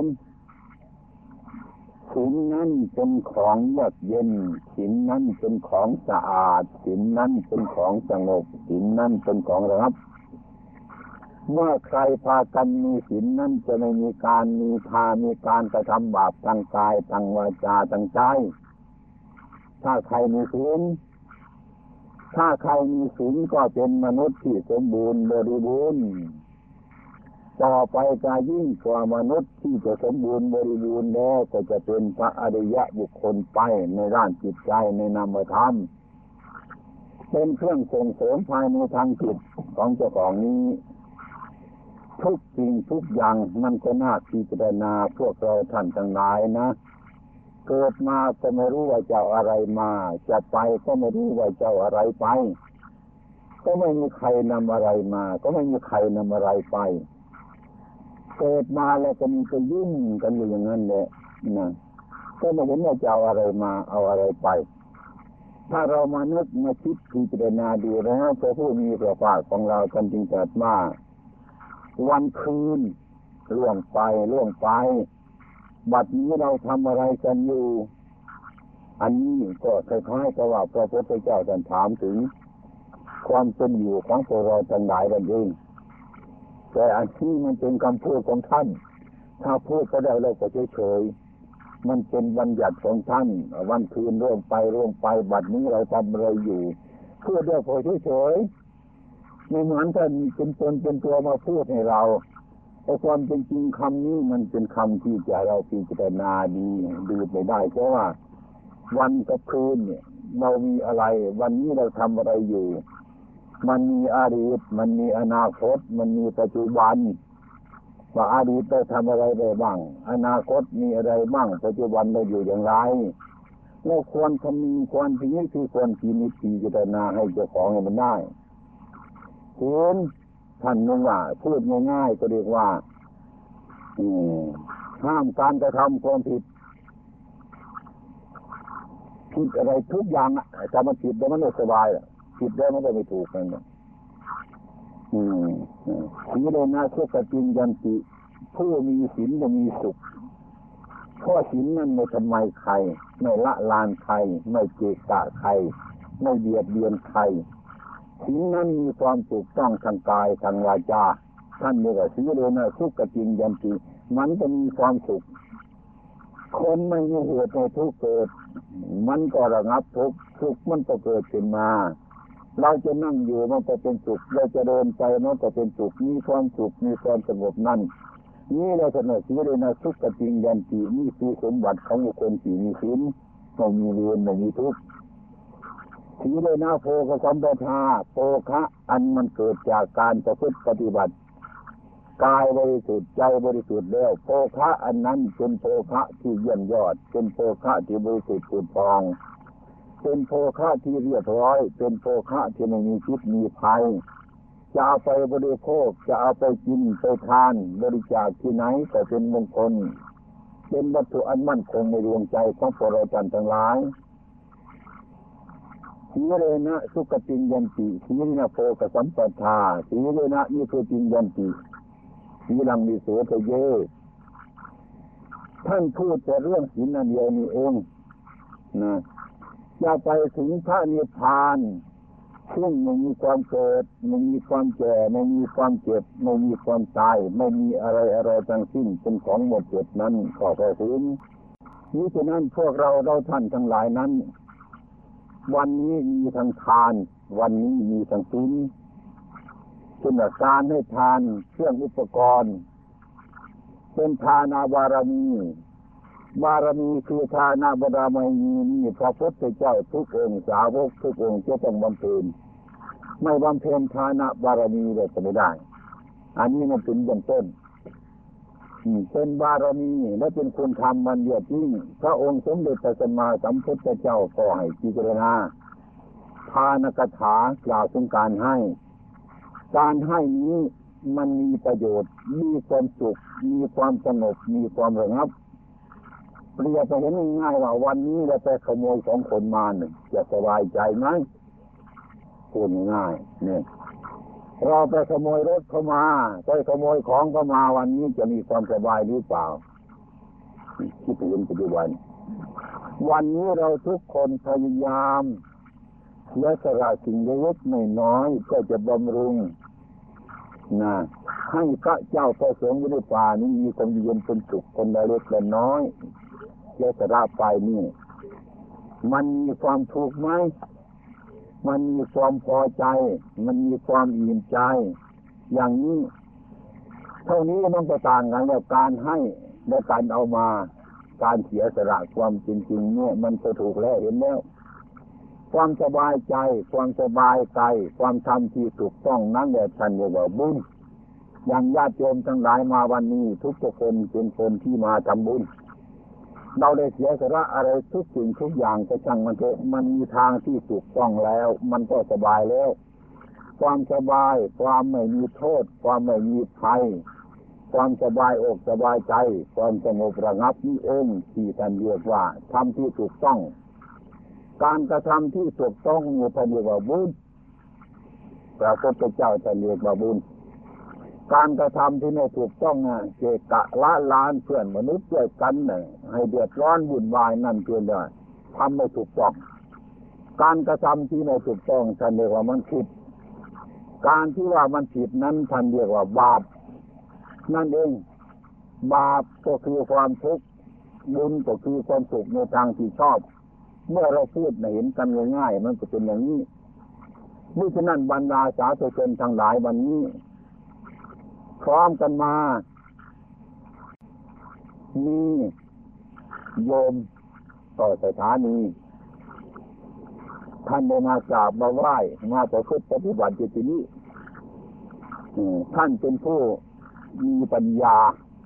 ศีลนั้นเป็นของเยือกเย็นศีลนั้นเป็นของสะอาดศีลนั้นเป็นของสงบศีลนั้นเป็นของระงับเมื่อใครพากันมีศีลนั้นจะไม่มีการมีทามีการกระทำบาปทางกายทางวาจาทางใจถ้าใครมีศีลถ้าใครมีศีลก็เป็นมนุษย์ที่สมบูรณ์บริบูรณ์ต่อไปจะยิ่งกว่ามนุษย์ที่จะสมบูรณ์บริบูรณ์แล้วก็จะเป็นพระอริยะบุคคลไปในด้านจิตใจในนามธรรมเป็นเครื่องส่งเสริมภายในทางจิตของเจ้าของนี้ทุกสิ่งทุกอย่างมันก็น่าพิจารณาพวกเราท่านทั้งหลายนะเกิดมาก็ไม่รู้ว่าเจ้าอะไรมาจะไปก็ไม่รู้ว่าเจ้าอะไรไปก็ไม่มีใครนำอะไรมาก็ไม่มีใครนำอะไรไปเกิดมาแล้วก็มีแต่ยุ่งกันอยู่อย่างนั้นแหละนะก็ไม่เห็นว่าจะเอาอะไรมาเอาอะไรไปถ้าเรามานึกมาคิดพิจารณาดูแล้วพระผู้มีพระภาคของเราท่านจึงตรัสว่าวันคืนล่วงไปล่วงไปบัดนี้เราทำอะไรกันอยู่อันนี้ก็คล้ายๆกับว่าพระพุทธเจ้าท่านถามถึงความเป็นอยู่ของพวกเราทั้งหลายนั่นเองแต่อันที่มันเป็นคำพูดของท่านถ้าพูดก็ได้เราก็เฉยๆมันเป็นบัญญัติของท่านวันคืนล่วงไปล่วงไปบัดนี้เราทำอะไรอยู่พูดเรื่องพอเฉยๆไม่เหมือนท่านเป็นตนเป็นตัวมาพูดให้เราแต่ความเป็นจริงคำนี้มันเป็นคำที่จะเราพิจารณาดีดูไม่ได้เพราะว่าวันกับคืนเนี่ยเรามีอะไรวันนี้เราทำอะไรอยู่มันมีอดีตมันมีอนาคตมันมีปัจจุบันว่าอดีตเราทำอะไรได้บ้างอนาคตมีอะไรบ้างปัจจุบันเราอยู่อย่างไรเราควรทำมีควรพิจารณาคือควรพินิจพิจารณาให้เจ้าของให้มันได้เห็นท่านนึกว่าพูดง่ายๆก็เรียกว่าห้ามการกระทำความผิดผิดอะไรทุกอย่างอ่ะถ้ามันผิดแล้วมันไม่สบายอ่ะผิดแล้วมันก็ไม่ถูกนั่นแหละอืมศีลนะสุขติยันติผู้มีศีลจะมีสุขเพราะศีลนั้นไม่ทำลายใครไม่ละลานใครไม่เกะกะใครไม่เบียดเบียนใครศีลนั้นมีความถูกต้องทางกายทางวาจาท่านเรียกว่าศีลนะสุขติยันติมันจะมีความสุขคนไม่มีเหตุให้ทุกข์เกิดมันก็ระงับทุกข์ทุกข์มันก็เกิดขึ้นมาเราจะนั่งอยู่มันก็เป็นสุขเราจะเดินไปมันก็เป็นสุขมีความสุขมีความสงบนั่นนี่เราเสนอศีลนะสุขติยันตินี่คือสมบัติของบุคคลที่มีศีลไม่มีเวรไม่มีทุกข์ศีลนะโภคสัมปทาโภคะอันมันเกิดจากการประพฤติปฏิบัติกายบริสุทธิ์ใจบริสุทธิ์แล้วโภคะอันนั้นเป็นโภคะที่เยี่ยมยอดเป็นโภคะที่บริสุทธิ์ผุดพองเป็นโภคะที่เรียบร้อยเป็นโภคะที่ไม่มีพิษมีภัยจะเอาไปบริโภคจะเอาไปกินไปทานบริจาคที่ไหนก็เป็นมงคลเป็นวัตถุอันมั่นคงในดวงใจของพวกเราทั้งหลายศีลนะสุขติยันติศีลนะโภคสัมปทาศีลนะนี่คือติยันติศีลังวิโสทะเยท่านพูดแต่เรื่องศีลนั่นเดียวนี่เองนะอย่าไปถึงพระนิพพานซึ่งไม่มีความเกิดไม่มีความแก่ไม่มีความเจ็บไม่มีความตายไม่มีอะไรอะไรทั้งสิ้นเป็นของหมดจดนั้นขอพระคุณนี้ฉะนั้นพวกเราเราท่านทั้งหลายนั้นวันนี้มีทั้งทานวันนี้มีทั้งศีลเป็นการให้ทานเครื่องอุปกรณ์เป็นทานาบารมีบารมีคือทานาบารมีนี่พระพุทธเจ้าทุกองค์สาวกทุกองค์จะต้องบำเพ็ญไม่บำเพ็ญทานาบารมีเลยจะไม่ได้อันนี้มันเป็นเบื้องต้นเป็นบารมีและเป็นคุณธรรมมันเดียวที่พระองค์สมเด็จพระสัมมาสัมพุทธเจ้าขอให้พิจารณาทานกถากล่าวถึงการให้การให้นี้มันมีประโยชน์มีความสุขมีความสงบมีความระงับเปรียบไปเห็นง่ายๆว่าวันนี้เราไปขโมยของคนมาหนึ่งจะสบายใจไหมพูดง่ายเนี่ยเราไปขโมยรถเข้ามาไปขโมยของเข้ามาวันนี้จะมีความสบายหรือเปล่าคิดไปเห็นปัจจุบันวันนี้เราทุกคนพยายามเสียสละสิ่งเล็กๆน้อยๆก็จะบำรุงนะให้พระเจ้าพระสงฆ์อยู่ในป่านี้มีความเย็นเป็นสุขคนละเล็กละน้อยเสียสละไปนี่มันมีความถูกไหมมันมีความพอใจมันมีความอิ่มใจอย่างนี้เท่านี้มันก็ต่างกันกับการให้และการเอามาการเสียสละความจริงๆเนี่ยมันก็ถูกแล้วเห็นแล้วความสบายใจความสบายใจความทำที่ถูกต้องนั้นแหละท่านเรียกว่าบุญอย่างญาติโยมทั้งหลายมาวันนี้ทุกคนเป็นคนที่มาทำบุญเราได้เสียสละอะไรทุกสิ่งทุกอย่างก็ช่างมันเถอะมันมีทางที่ถูกต้องแล้วมันก็สบายแล้วความสบายความไม่มีโทษความไม่มีภัยความสบายอกสบายใจความสงบระงับนี่เองที่ท่านเรียกว่าทำที่ถูกต้องการกระทำที่ถูกต้องอยู่ท่านเรียกว่าบุญพระพุทธเจ้าท่านเรียกว่าบุญการกระทำที่ไม่ถูกต้องนะเกะกะละลานเพื่อนมนุษย์ด้วยกันน่ะให้เดือดร้อนวุ่นวายนั่นเพียงแต่ทำไม่ถูกต้องการกระทำที่ไม่ถูกต้องท่านเรียกว่ามันผิดการที่ว่ามันผิดนั้นท่านเรียกว่าบาปนั่นเองบาปก็คือความทุกข์บุญก็คือความสุขในทางที่ชอบเมื่อเราพูดเห็นกันง่ายๆมันก็เป็นอย่างนี้นี่ฉะนั้นบรรดาสาธุชนทั้งหลายวันนี้พร้อมกันมามีโยมต่อสถานีท่านได้มากราบมาไหว้มาประพฤติปฏิบัติอยู่ที่นี้ท่านเป็นผู้มีปัญญา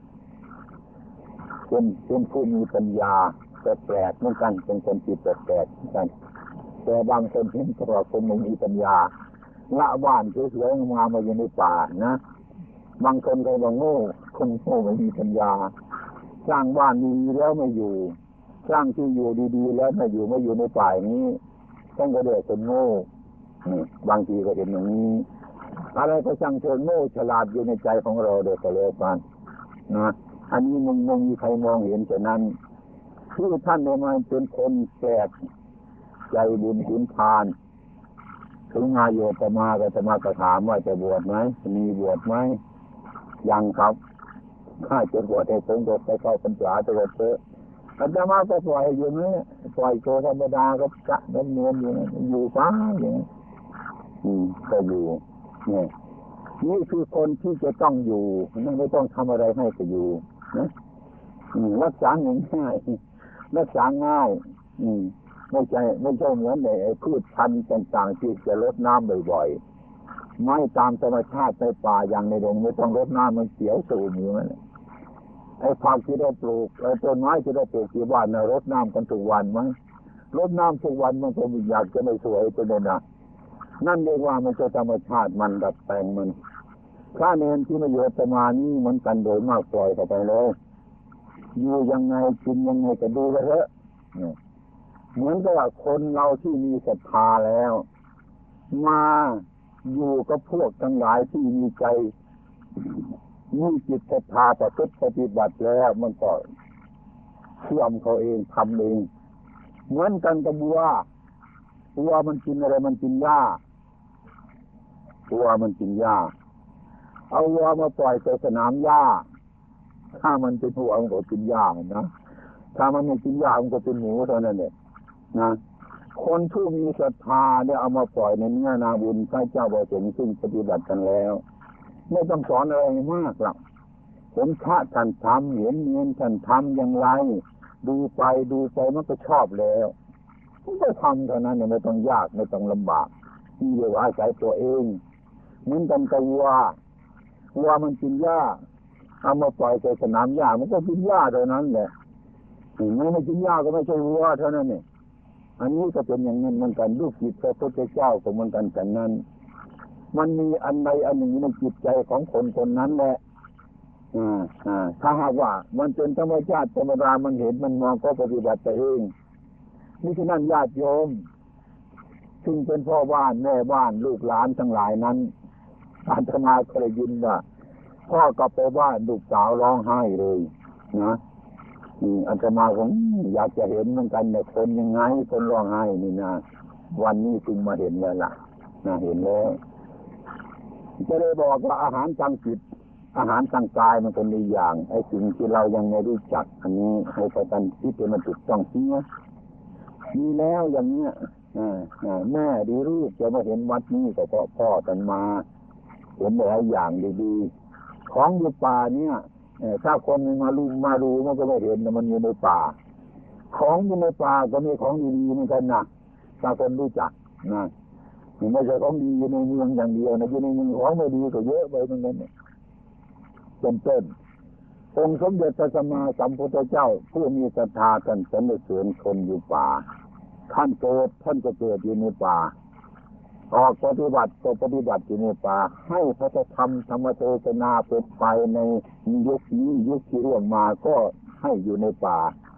เป็นเป็นผู้มีปัญญาแปลกๆเหมือนกันเป็นคนจิตแปลกๆเหมือนกันแต่บางคนเห็นว่าคนไม่มีปัญญาละบ้านสวยๆงามมาอยู่ในป่านะบางคนก็บอกโง่คนโง่ไม่มีปัญญาสร้างบ้านดีแล้วไม่อยู่สร้างที่อยู่ดีๆแล้วไม่อยู่ไม่อยู่ในป่านี้ต้องก็เรียกคนโง่บางทีก็เห็นอย่างนี้อะไรก็ช่างเถิดโง่ฉลาดอยู่ในใจของเราเดี๋ยวก็เลยกันนะอันนี้มึงมึงมีใครมองเห็นฉะนั้นที่ท่านเนี่ยมันเป็นคนแปลกใจบุญขุนทานถึงมาโยตมาก็จะมากระถามว่าจะบวชไหมมีบวชไหมยังครับข้าจะบวชให้ผมก็ไปเข้าพรรษาจะบวชเถอะอาจารย์มาก็ปล่อยอยู่นี่ปล่อยโชว์ธรรมดาก็กะเนินเนียนอยู่อยู่ฟ้าอย่างนี้อืมก็อยู่นี่นี่คือคนที่จะต้องอยู่นั่นไม่ต้องทำอะไรให้ก็อยู่นะรักษาง่ายๆรักษาง่ายอืมไม่ใช่ไม่ใช่เหมือนไอ้พืชพันธุ์ต่างๆที่จะรดน้ำบ่อยๆไม่ตามธรรมชาติในป่าอย่างในดงไม่ต้องรดน้ำมันเสียวสูงอยู่นั่นแหละไอ้ผักที่เราปลูกไอ้ต้นไม้ที่เราปลูกที่บ้านน่ะรดน้ำกันทุกวันไหมรดน้ำทุกวันมันก็ไม่อยากจะไม่สวยจะเลยนะนั่นเรียกว่ามันจะธรรมชาติมันดัดแปลงมันข้าเนรที่มาอยู่อาตมานี่มันกันโดยมากปล่อยเข้าไปเลยอยู่ยังไงกินยังไงก็ดูไปเถอะเหมือนกับคนเราที่มีศรัทธาแล้วมาอยู่กับพวกทั้งหลายที่มีใจมีจิตศรัทธาประพฤติปฏิบัติแล้วมันก็เชื่อมเขาเองทำเองเหมือนกันกับวัววัวมันกินอะไรมันกินหญ้าวัวมันกินหญ้าเอาวัวมาปล่อยในสนามหญ้าถ้ามันเป็นวัวมันก็กินหญ้านะถ้ามันไม่กินหญ้ามันก็เป็นหมูเท่านั้นเองนะคนผู้มีศรัทธาเนี่ยเอามาปล่อยในเนื้อนาบุญพระเจ้าประสงค์ซึ่งปฏิบัติกันแล้วไม่ต้องสอนอะไรมากหรอกเห็นพระท่านทำเห็นเงินท่านทำอย่างไรดูไปดูไปมันก็ชอบแล้วก็ทำเท่านั้นไม่ต้องยากไม่ต้องลำบากที่เรียกว่าอาศัยตัวเองเหมือนกันกับวัววัวมันกินหญ้าเอามาปล่อยในสนามหญ้ามันก็กินหญ้าเท่านั้นแหละไม่ไม่กินหญ้าก็ไม่ใช่วัวเท่านั้นเนี่ยอันนี้ก็เป็นอย่างนั้นเหมือนกันลูกจิตพระพุทธเจ้าก็เหมือนกันแต่นั้นมันมีอันใดอันหนึ่งในจิตใจของคนคนนั้นแหละอ่าอ่าถ้าหากว่ามันเป็นธรรมชาติธรรมดามันเห็นมันมองก็ปฏิบัติเองนี่ฉะนั้นญาติโยมซึ่งเป็นพ่อบ้านแม่บ้านลูกหลานทั้งหลายนั้นอาตมาเคยยินว่าพ่อกลับไปบ้านลูกสาวร้องไห้เลยนะนี่อาตมาผมอยากจะเห็นเหมือนกันเนี่ยคนยังไงคนร้องไห้นี่นะวันนี้จึงมาเห็นแล้วล่ะนะเห็นแล้วจะได้บอกว่าอาหารทางจิตอาหารทางกายมันเป็นอีกอย่างไอ้สิ่งที่เรายังไม่รู้จักอันนี้ให้ประกันที่เป็นมันถูกต้องเสียมีแล้วอย่างเนี้ยแม่ดีลูกจะมาเห็นวัดนี้ก็เพราะพ่อท่านมาเห็นหลายอย่างดีๆของอยู่ป่าเนี่ยถ้าคนมาลูมาดูมันก็ไม่เห็นมันอยู่ในป่าของอยู่ในป่าก็มีของดีๆเหมือนกันนะถ้าคนรู้จักนะไม่ใช่ของดีอยู่ในเมืองอย่างเดียวนะอยู่ในเมืองของไม่ดีก็เยอะไปเหมือนกันเนี่ยเป็นต้นองค์สมเด็จพระสัมมาสัมพุทธเจ้าผู้มีศรัทธาท่านสรรเสริญคนอยู่ป่าท่านเกิดท่านก็เกิดอยู่ในป่าออกปฏิบัติก็ปฏิบัติอยู่ในป่าให้พระธรรมธรรมเทศนาเป็นไปในยุคนี้ยุคที่เรื่องมาก็ให้อยู่ในป่า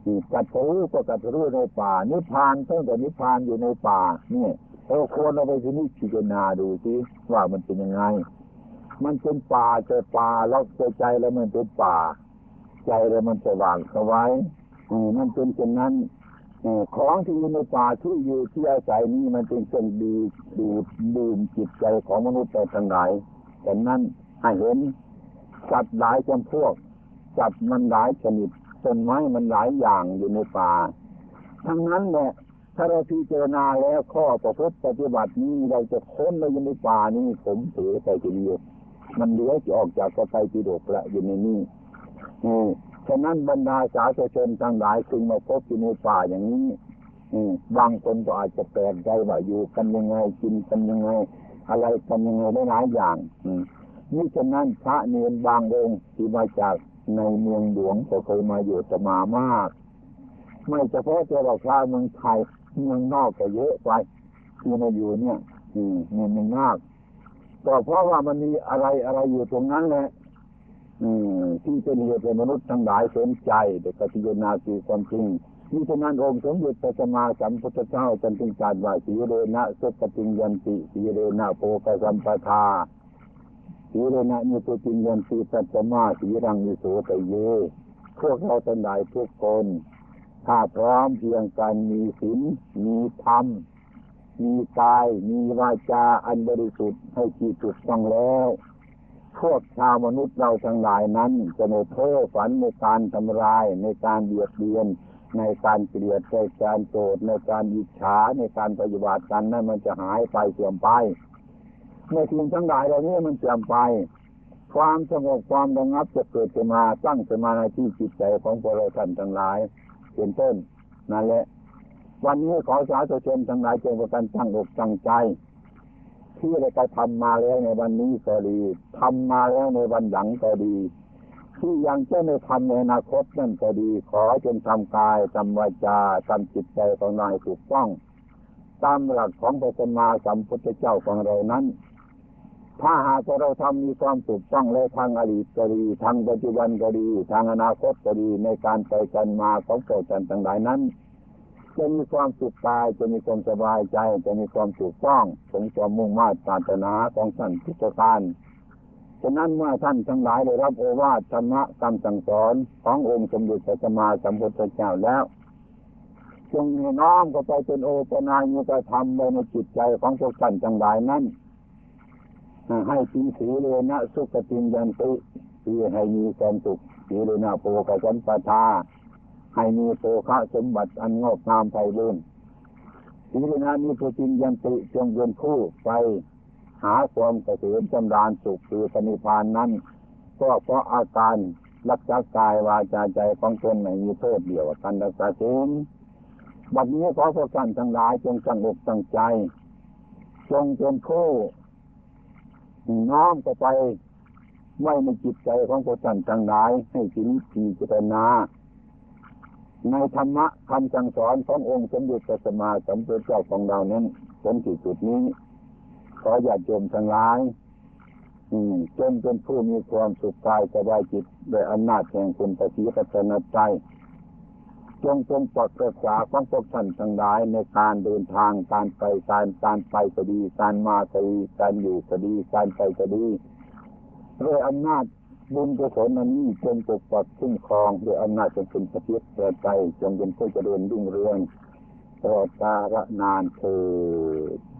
กัดรู้ก็กัดรู้ในป่านิพพานตั้งแต่นิพพานอยู่ในป่าเนี่ยเราควรเอาไปที่นี่พิจารณาดูสิว่ามันเป็นยังไงมันเป็นป่าแต่ป่าล็อกใจแล้วมันเป็นป่าใจแล้วมันจะวางเอาไว้มันเป็นเช่นนั้นของที่อยู่ในป่าที่อยู่ที่อาศัยนี้มันเป็นเครื่องดีดูดื่มจิตใจของมนุษย์ไปทั้งหลายแต่นั้นให้เห็นสัตว์หลายจำพวกสัตว์มันหลายชนิดต้นไม้มันหลายอย่างอยู่ในป่าทั้งนั้นแหละถ้าเราพิจารณาแล้วข้อประพฤติปฏิบัตินี้เราจะค้นเราอยู่ในป่านี้ผมถือไปทีเดียวมันเหลือจะออกจากกระไตรปิฎกละอยู่ในนี้ฉะนั้นบรรดาสาธุชนทั้งหลายจึงมาพบอยู่ในป่าอย่างนี้บางคนก็อาจจะแปลกใจว่าอยู่กันยังไงกินกันยังไงอะไรกันยังไงหลายอย่างนี่ฉะนั้นพระเนรบางองค์ที่มาจากในเมืองหลวงก็เคยมาอยู่จะมามากไม่เฉพาะแต่ว่าพระเมืองไทยเมืองนอกก็เยอะไปที่มาอยู่เนี่ยอืมเมืองมากก็เพราะว่ามันมีอะไรอะไรอยู่ตรงนั้นแหละอืมที่เป็นเหตุให้มนุษย์ทั้งหลายสนใจแต่ปฏิญาณคือความจริงนี่ฉะนั้นองค์สมเด็จพระสัมมาสัมพุทธเจ้าท่านจึงตรัสว่าสีเรนะสุขติยันติสีเรนะโภคสัมปทาสีเรนะนิพุติยันติสัจจมาสีรังนิโสตเยพวกเราทั้งหลายทุกคนถ้าพร้อมเพียงกันมีศีลมีธรรมมีกายมีวาจาอันบริสุทธิ์ให้ที่ถูกต้องแล้วพวกชาวมนุษย์เราทั้งหลายนั้นจะไม่เพ้อฝันในการทำลายในการเบียดเบียนในการเกลียดในการโกรธในการอิจฉาในการปฏิบัติกันนั้นมันจะหายไปเสื่อมไปในสิ่งทั้งหลายเหล่านี้มันเสื่อมไปความสงบความระงับจะเกิดขึ้นมาตั้งขึ้นมาในที่จิตใจของพวกเราท่านทั้งหลายเป็นต้นนั่นแหละวันนี้ขอสาธุชนทั้งหลายจงประกันตั้งอกตั้งใจที่ได้กระทำมาแล้วในวันนี้ก็ดีทำมาแล้วในวันหลังก็ดีที่ยังจะไม่ทำในอนาคตนั่นก็ดีขอจงทำกายทำวาจาทำจิตใจของเราให้ถูกต้องตามหลักของพระสัมมาสัมพุทธเจ้าของเรานั้นถ้าหากเราทำมีความถูกต้องและทางอดีตก็ดีทางปัจจุบันก็ดีทางอนาคตก็ดีในการไปกันมาของพวกท่านทั้งหลายนั้นจะมีความสุขกายจะมีความสบายใจจะมีความถูกต้องสมความมุ่งมั่นปรารถนาของท่านทุกประการฉะนั้นเมื่อท่านทั้งหลายได้รับโอวาทธรรมะคำสั่งสอนขององค์สมเด็จพระสัมมาสัมพุทธเจ้าแล้วจงน้อมเข้าไปเป็นโอปนายกธรรมในจิตใจของพวกท่านทั้งหลายนั้นให้สีสีเรนะสุขติยันติคือให้มีความสุขสีเรนะโภคสัมปทาให้มีโภคะสมบัติอันงอกงามไพบูรย์สีเรนะนิพุติยันติจงเป็นผู้ไปหาความเกษมจำราญสุขคือพระนิพพานนั้นก็เพราะอาการรักษากายวาจาใจของตนไม่มีโทษเดียวกันรักษาศีลบัดนี้ขอพวกท่านทั้งหลายจงตั้งอกตั้งใจจงเป็นผู้น้อมเข้าไปไว้ในจิตใจของพวกท่านทั้งหลายให้ถึงพิจารณาในธรรมะคำสั่งสอนขององค์สมเด็จพระสัมมาสัมพุทธเจ้าของเรานั้นจนที่จุดนี้ขอญาติโยมทั้งหลายจงเป็นผู้มีความสุขกายสบายจิตโดยอำนาจแห่งคุณพระศรีรัตนตรัยจงเป็นปกรักษาของพวกท่านทั้งหลายในการเดินทางการไปการการไปก็ดีการมาก็ดีการอยู่ก็ดีการไปก็ดีด้วยอำนาจบุญกุศลอันนี้จงปกปักคุ้มครองด้วยอำนาจของคุณพระศรีรัตนตรัยจงเป็นผู้เจริญรุ่งเรืองตลอดกาลนานเถิด